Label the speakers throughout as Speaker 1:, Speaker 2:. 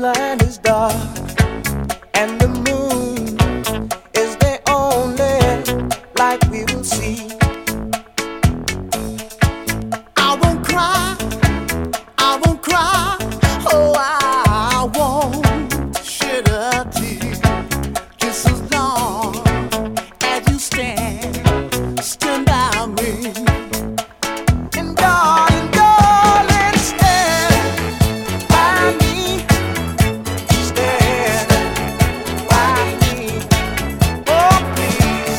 Speaker 1: land is dark and the moon is the only light we will see. I won't cry, I won't cry, oh I won't shed a tear, just as long as you stand by me. And darling, darling, stand by me, stand by me, oh please,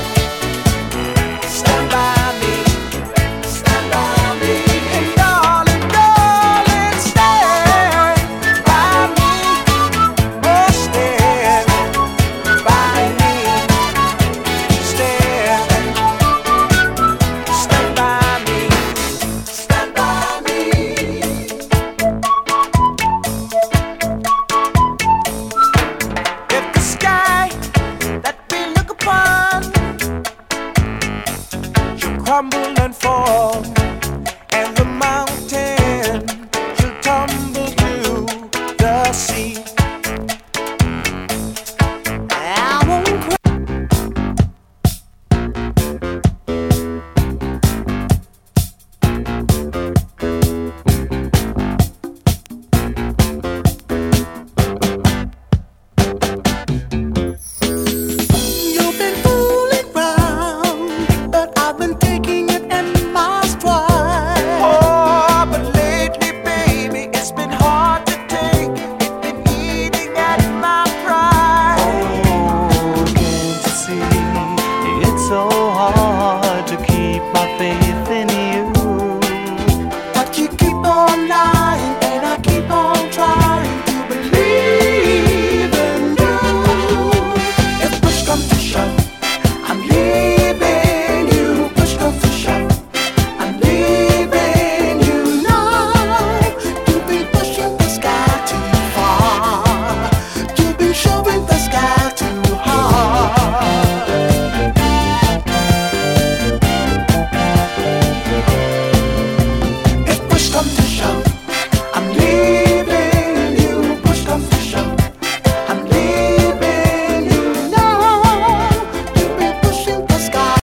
Speaker 1: stand by me, stand by me. And darling, darling, stand by me, oh stand by me, stand by me, stand by me. If the sky that we look upon should crumble and fall,